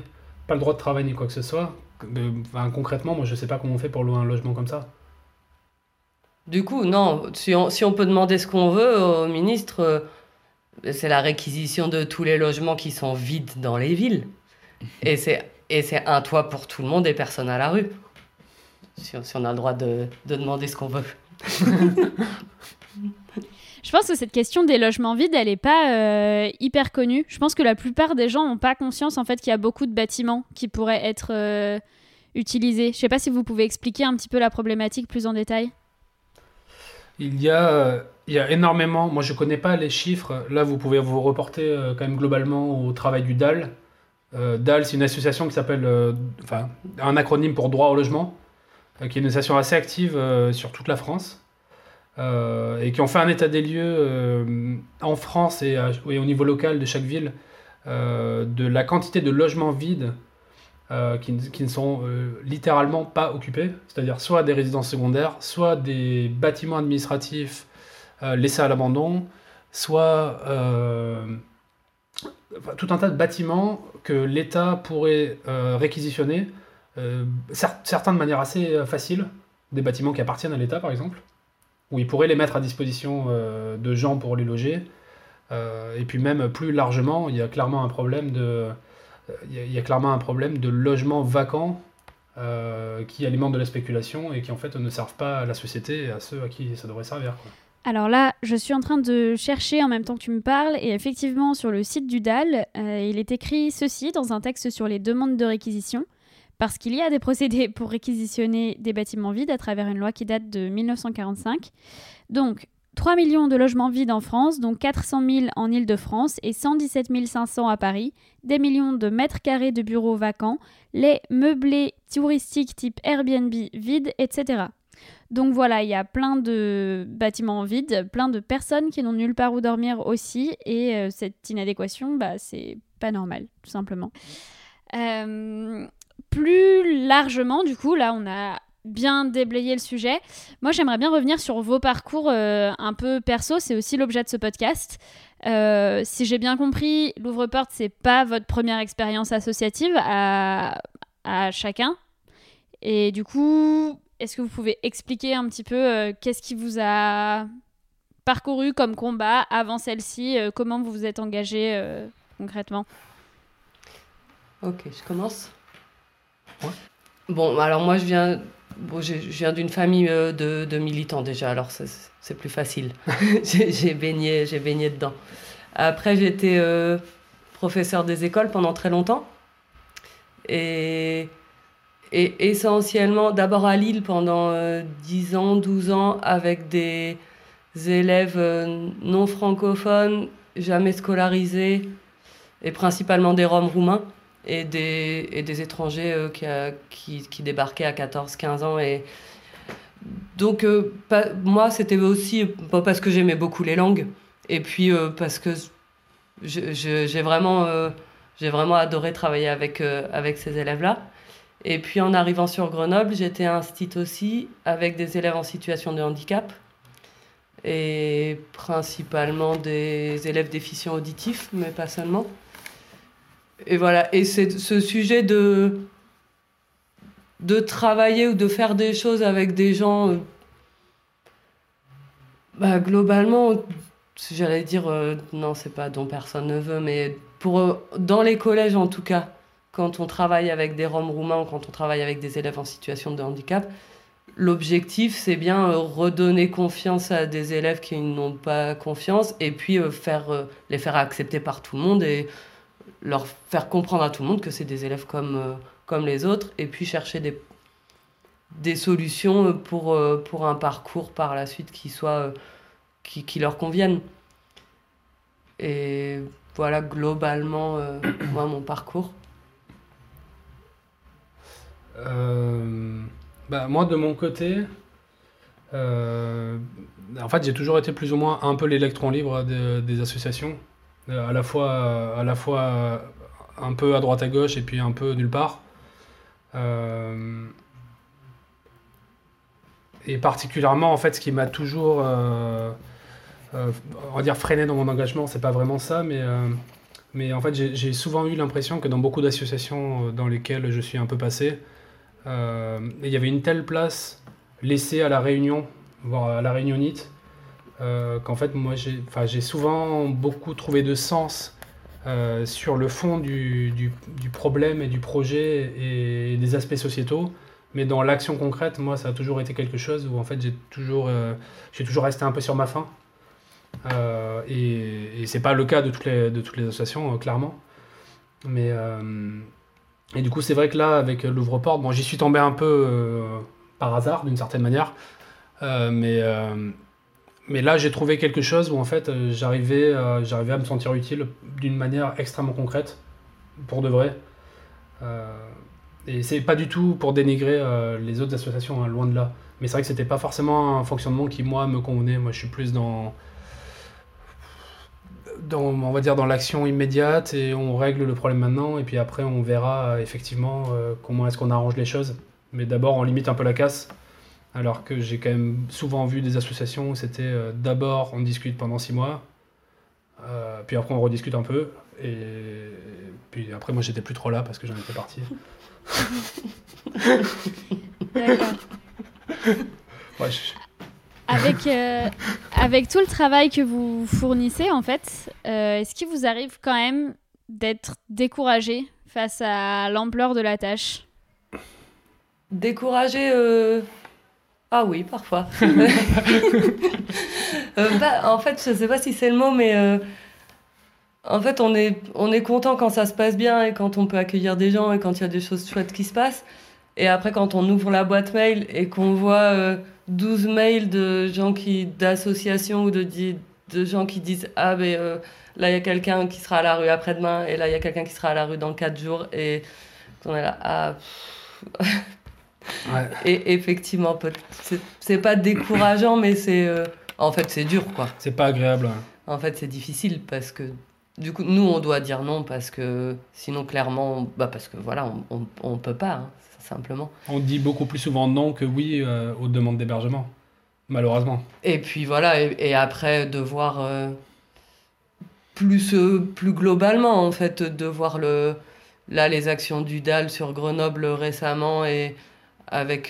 pas le droit de travail ni quoi que ce soit. Concrètement, moi je sais pas comment on fait pour louer un logement comme ça. Du coup, non, si on peut demander ce qu'on veut au ministre, c'est la réquisition de tous les logements qui sont vides dans les villes. Et c'est un toit pour tout le monde et personne à la rue. Si on a le droit de demander ce qu'on veut. Je pense que cette question des logements vides, elle n'est pas hyper connue. Je pense que la plupart des gens n'ont pas conscience en fait, qu'il y a beaucoup de bâtiments qui pourraient être utilisés. Je ne sais pas si vous pouvez expliquer un petit peu la problématique plus en détail. Il y a énormément, moi je ne connais pas les chiffres, là vous pouvez vous reporter quand même globalement au travail du DAL. DAL, c'est une association qui s'appelle, un acronyme pour droit au logement, qui est une association assez active sur toute la France. Et qui ont fait un état des lieux en France et au niveau local de chaque ville de la quantité de logements vides qui ne sont littéralement pas occupés, c'est-à-dire soit des résidences secondaires, soit des bâtiments administratifs laissés à l'abandon, soit tout un tas de bâtiments que l'État pourrait réquisitionner, certains de manière assez facile, des bâtiments qui appartiennent à l'État par exemple, où il pourrait les mettre à disposition de gens pour les loger. Et puis même plus largement, il y a clairement un problème de logements vacants qui alimentent de la spéculation et qui en fait ne servent pas à la société et à ceux à qui ça devrait servir, quoi. Alors là, je suis en train de chercher en même temps que tu me parles, et effectivement sur le site du DAL, il est écrit ceci dans un texte sur les demandes de réquisition. Parce qu'il y a des procédés pour réquisitionner des bâtiments vides à travers une loi qui date de 1945. Donc, 3 millions de logements vides en France, dont 400 000 en Île-de-France et 117 500 à Paris, des millions de mètres carrés de bureaux vacants, les meublés touristiques type Airbnb vides, etc. Donc voilà, il y a plein de bâtiments vides, plein de personnes qui n'ont nulle part où dormir aussi, et cette inadéquation, c'est pas normal, tout simplement. Plus largement, du coup, là, on a bien déblayé le sujet. Moi, j'aimerais bien revenir sur vos parcours un peu perso. C'est aussi l'objet de ce podcast. Si j'ai bien compris, l'Ouvre-Porte, c'est pas votre première expérience associative à chacun. Et du coup, est-ce que vous pouvez expliquer un petit peu qu'est-ce qui vous a parcouru comme combat avant celle-ci, comment vous vous êtes engagé concrètement? Ok, je commence. Ouais. Bon, alors moi je viens d'une famille de militants déjà, alors c'est plus facile. j'ai baigné dedans. Après j'étais professeur des écoles pendant très longtemps et essentiellement d'abord à Lille pendant 10 ans, 12 ans avec des élèves non francophones, jamais scolarisés et principalement des Roms roumains. Et des étrangers qui débarquaient à 14-15 ans. Et donc, moi, c'était aussi parce que j'aimais beaucoup les langues, et puis parce que j'ai vraiment adoré travailler avec ces élèves-là. Et puis, en arrivant sur Grenoble, j'étais instite aussi avec des élèves en situation de handicap, et principalement des élèves déficients auditifs, mais pas seulement. Et voilà, et c'est ce sujet de travailler ou de faire des choses avec des gens, globalement, j'allais dire, non, c'est pas dont personne ne veut, mais dans les collèges en tout cas, quand on travaille avec des Roms roumains ou quand on travaille avec des élèves en situation de handicap, l'objectif, c'est bien redonner confiance à des élèves qui n'ont pas confiance, et puis les faire accepter par tout le monde et leur faire comprendre à tout le monde que c'est des élèves comme les autres, et puis chercher des solutions pour un parcours par la suite qui leur conviennent. Et voilà globalement moi mon parcours. Moi de mon côté, en fait j'ai toujours été plus ou moins un peu l'électron libre des associations. À la fois un peu à droite à gauche et puis un peu nulle part. Et particulièrement, en fait, ce qui m'a toujours, on va dire, freiné dans mon engagement, c'est pas vraiment ça, mais Mais en fait, j'ai souvent eu l'impression que dans beaucoup d'associations dans lesquelles je suis un peu passé, il y avait une telle place laissée à la réunion, voire à la réunionnite, qu'en fait, moi, j'ai souvent beaucoup trouvé de sens sur le fond du problème et du projet et des aspects sociétaux. Mais dans l'action concrète, moi, ça a toujours été quelque chose où en fait, j'ai toujours resté un peu sur ma faim. Et c'est pas le cas de toutes les associations, clairement. Mais et du coup, c'est vrai que là, avec l'ouvre-porte, bon, j'y suis tombé un peu par hasard, d'une certaine manière. Mais là, j'ai trouvé quelque chose où en fait, j'arrivais à me sentir utile d'une manière extrêmement concrète, pour de vrai. Et c'est pas du tout pour dénigrer les autres associations, hein, loin de là. Mais c'est vrai que c'était pas forcément un fonctionnement qui, moi, me convenait. Moi, je suis plus on va dire, dans l'action immédiate, et on règle le problème maintenant, et puis après, on verra effectivement comment est-ce qu'on arrange les choses. Mais d'abord, on limite un peu la casse. Alors que j'ai quand même souvent vu des associations où c'était d'abord on discute pendant 6 mois, puis après on rediscute un peu, et puis après moi j'étais plus trop là parce que j'en étais parti. D'accord. Ouais, avec tout le travail que vous fournissez, en fait, est-ce qu'il vous arrive quand même d'être découragé face à l'ampleur de la tâche ? Découragé Ah oui, parfois. En fait, je sais pas si c'est le mot, mais en fait, on est content quand ça se passe bien et quand on peut accueillir des gens et quand il y a des choses chouettes qui se passent. Et après, quand on ouvre la boîte mail et qu'on voit 12 mails de gens d'associations ou de gens qui disent « Ah, ben là, il y a quelqu'un qui sera à la rue après-demain et là, il y a quelqu'un qui sera à la rue dans 4 jours. » Et on est là « Ah... » Ouais. Et effectivement, c'est pas décourageant, mais en fait, c'est dur, quoi. C'est pas agréable. En fait, c'est difficile parce que, du coup, nous, on doit dire non parce que sinon, clairement, parce que voilà, on peut pas, hein, simplement. On dit beaucoup plus souvent non que oui aux demandes d'hébergement, malheureusement. Et puis voilà, et après, de voir plus globalement, en fait, de voir les actions du DAL sur Grenoble récemment et avec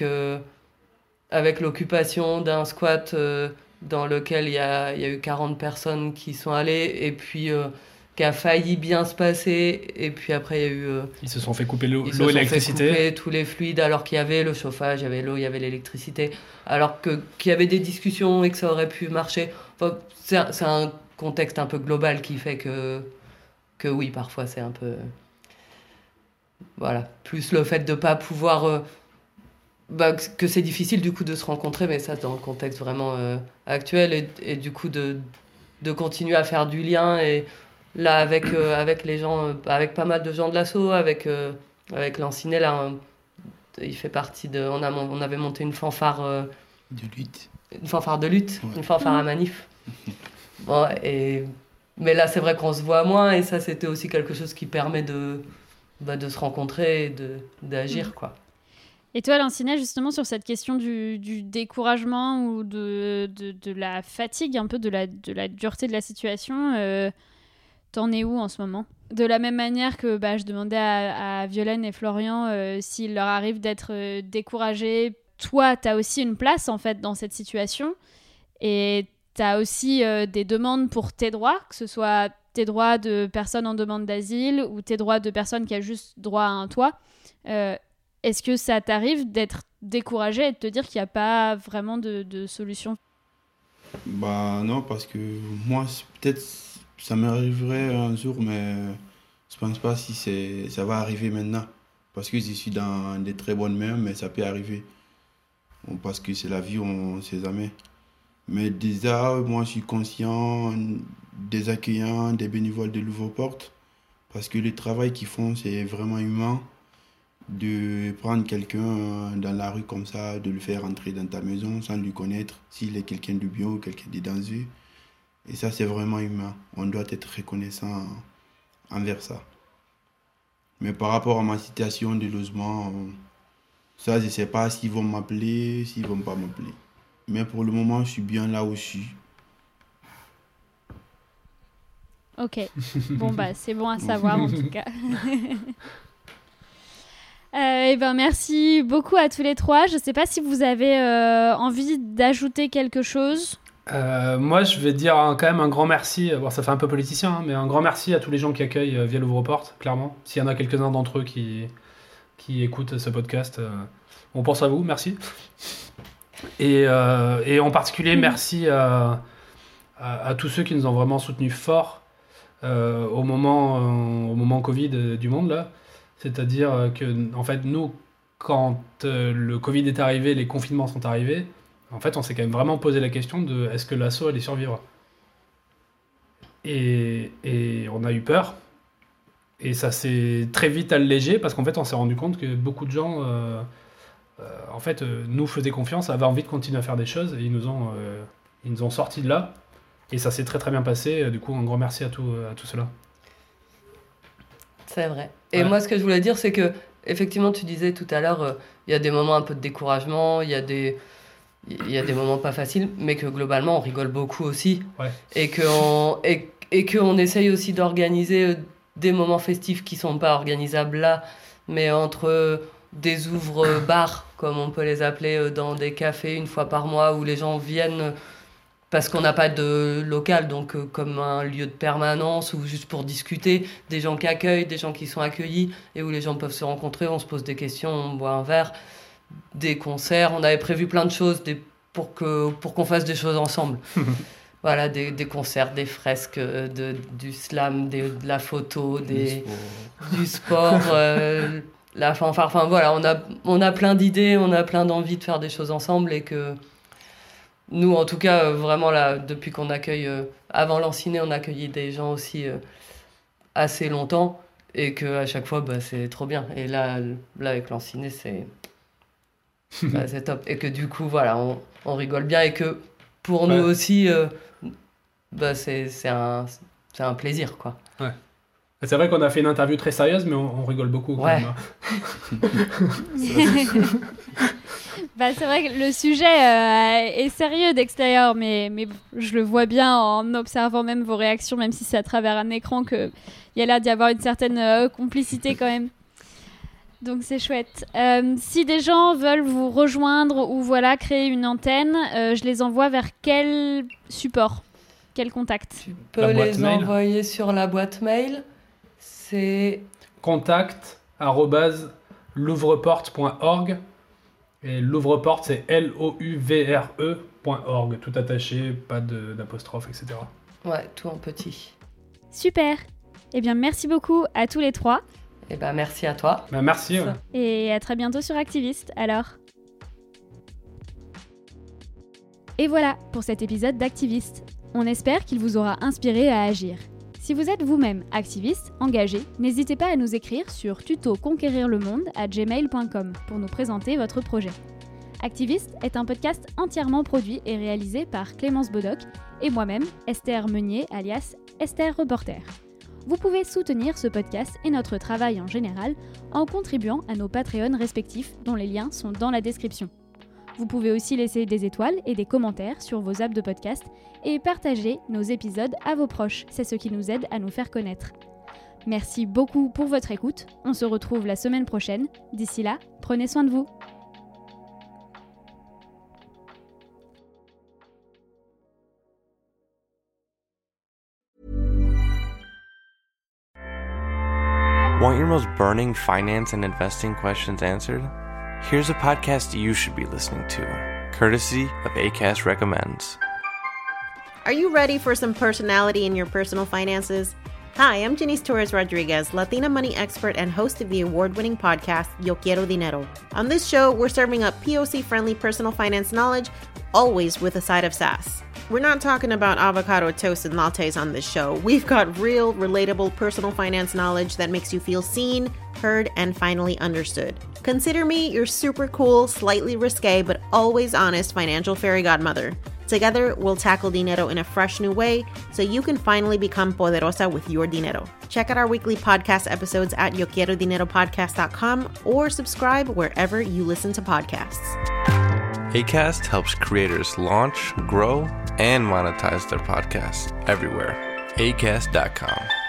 l'occupation d'un squat dans lequel il y a eu 40 personnes qui sont allées et puis qui a failli bien se passer, et puis après il y a eu... ils se sont fait couper l'eau et l'électricité. Ils se sont fait couper tous les fluides alors qu'il y avait le chauffage, il y avait l'eau, il y avait l'électricité, alors qu'il y avait des discussions et que ça aurait pu marcher. Enfin, c'est un contexte un peu global qui fait que oui, parfois c'est un peu... Voilà, plus le fait de ne pas pouvoir... que c'est difficile du coup de se rencontrer, mais ça dans le contexte vraiment actuel, et du coup de continuer à faire du lien, et là avec les gens, avec pas mal de gens de l'asso, avec Lancinet, là, il fait partie de... On avait monté une fanfare... de lutte. Une fanfare de lutte, ouais. Une fanfare à manif. Bon, mais là c'est vrai qu'on se voit moins, et ça c'était aussi quelque chose qui permet de se rencontrer et d'agir, quoi. Et toi, Lancinet, justement, sur cette question du découragement ou de la fatigue, un peu de la dureté de la situation, t'en es où en ce moment ? De la même manière que je demandais à Violaine et Florian s'il leur arrive d'être découragés, toi, t'as aussi une place, en fait, dans cette situation. Et t'as aussi des demandes pour tes droits, que ce soit tes droits de personnes en demande d'asile ou tes droits de personnes qui a juste droit à un toit. Est-ce que ça t'arrive d'être découragé et de te dire qu'il n'y a pas vraiment de solution ? Non, parce que moi, peut-être ça m'arriverait un jour, mais je pense pas si ça va arriver maintenant. Parce que je suis dans des très bonnes mains, mais ça peut arriver. Parce que c'est la vie, on ne sait jamais. Mais déjà, moi, je suis conscient des accueillants, des bénévoles de l'ouvre-porte, parce que le travail qu'ils font, c'est vraiment humain. De prendre quelqu'un dans la rue comme ça, de le faire entrer dans ta maison sans lui connaître, s'il est quelqu'un de bien ou quelqu'un de danger. Et ça, c'est vraiment humain. On doit être reconnaissant envers ça. Mais par rapport à ma situation de logement, ça, je ne sais pas s'ils vont m'appeler, s'ils ne vont pas m'appeler. Mais pour le moment, je suis bien là où je suis. Ok. Bon, bah, c'est bon à savoir en tout cas. Eh ben, merci beaucoup à tous les trois. Je ne sais pas si vous avez envie d'ajouter quelque chose. Moi, je vais dire quand même un grand merci. Bon, ça fait un peu politicien, hein, mais un grand merci à tous les gens qui accueillent via l'Ouvre-Porte, clairement. S'il y en a quelques-uns d'entre eux qui écoutent ce podcast, on pense à vous, merci. Et en particulier, merci à tous ceux qui nous ont vraiment soutenus fort au moment Covid du monde, là. C'est-à-dire que, en fait, nous, quand le Covid est arrivé, les confinements sont arrivés, en fait, on s'est quand même vraiment posé la question de est-ce que l'asso allait survivre ? Et on a eu peur. Et ça s'est très vite allégé parce qu'en fait, on s'est rendu compte que beaucoup de gens, nous faisaient confiance, avaient envie de continuer à faire des choses et ils nous ont sortis de là. Et ça s'est très très bien passé. Du coup, un grand merci à tout cela. C'est vrai. Et moi, ce que je voulais dire, c'est que, effectivement, tu disais tout à l'heure, il y a des moments un peu de découragement, il y a des moments pas faciles, mais que globalement, on rigole beaucoup aussi. Ouais. Et qu'on essaye aussi d'organiser des moments festifs qui sont pas organisables là, mais entre des ouvre-bars, comme on peut les appeler, dans des cafés une fois par mois, où les gens viennent parce qu'on n'a pas de local, donc comme un lieu de permanence ou juste pour discuter, des gens qui accueillent, des gens qui sont accueillis et où les gens peuvent se rencontrer, on se pose des questions, on boit un verre, des concerts, on avait prévu plein de choses pour qu'on fasse des choses ensemble. Voilà, des concerts, des fresques, du slam, de la photo, du sport, la fanfare, enfin voilà, on a plein d'idées, on a plein d'envie de faire des choses ensemble et que nous, en tout cas, vraiment, là, depuis qu'on accueille... avant Lanciné, on accueillait des gens aussi assez longtemps et qu'à chaque fois, c'est trop bien. Et là avec Lanciné, c'est top. Et que du coup, voilà, on rigole bien et que pour nous aussi, c'est un plaisir, quoi. Ouais. C'est vrai qu'on a fait une interview très sérieuse, mais on rigole beaucoup quand même. C'est vrai que le sujet est sérieux d'extérieur, mais je le vois bien en observant même vos réactions, même si c'est à travers un écran, qu'il y a l'air d'y avoir une certaine complicité quand même. Donc c'est chouette. Si des gens veulent vous rejoindre ou créer une antenne, je les envoie vers quel support ? Quel contact ? Tu peux les envoyer sur la boîte mail. C'est contact@louvreporte.org. Et l'ouvre-porte, c'est LOUVRE.org, tout attaché, pas d'apostrophe, etc. Ouais, tout en petit. Super. Eh bien, merci beaucoup à tous les trois. Eh ben, merci à toi. Merci. Ouais. Et à très bientôt sur Activiste, alors. Et voilà pour cet épisode d'Activiste. On espère qu'il vous aura inspiré à agir. Si vous êtes vous-même activiste, engagé, n'hésitez pas à nous écrire sur tutoconquérirlemonde@gmail.com pour nous présenter votre projet. Activiste est un podcast entièrement produit et réalisé par Clémence Bodoc et moi-même, Esther Meunier, alias Esther Reporter. Vous pouvez soutenir ce podcast et notre travail en général en contribuant à nos Patreons respectifs dont les liens sont dans la description. Vous pouvez aussi laisser des étoiles et des commentaires sur vos apps de podcast et partager nos épisodes à vos proches. C'est ce qui nous aide à nous faire connaître. Merci beaucoup pour votre écoute. On se retrouve la semaine prochaine. D'ici là, prenez soin de vous. Want your most burning finance and investing questions answered? Here's a podcast you should be listening to, courtesy of Acast Recommends. Are you ready for some personality in your personal finances? Hi, I'm Janice Torres Rodriguez, Latina money expert and host of the award-winning podcast, Yo Quiero Dinero. On this show, we're serving up POC-friendly personal finance knowledge, always with a side of sass. We're not talking about avocado toast and lattes on this show. We've got real, relatable personal finance knowledge that makes you feel seen, heard, and finally understood. Consider me your super cool, slightly risque, but always honest financial fairy godmother. Together, we'll tackle dinero in a fresh new way so you can finally become poderosa with your dinero. Check out our weekly podcast episodes at yoquierodineropodcast.com or subscribe wherever you listen to podcasts. Acast helps creators launch, grow, and monetize their podcasts everywhere. ACAST.com.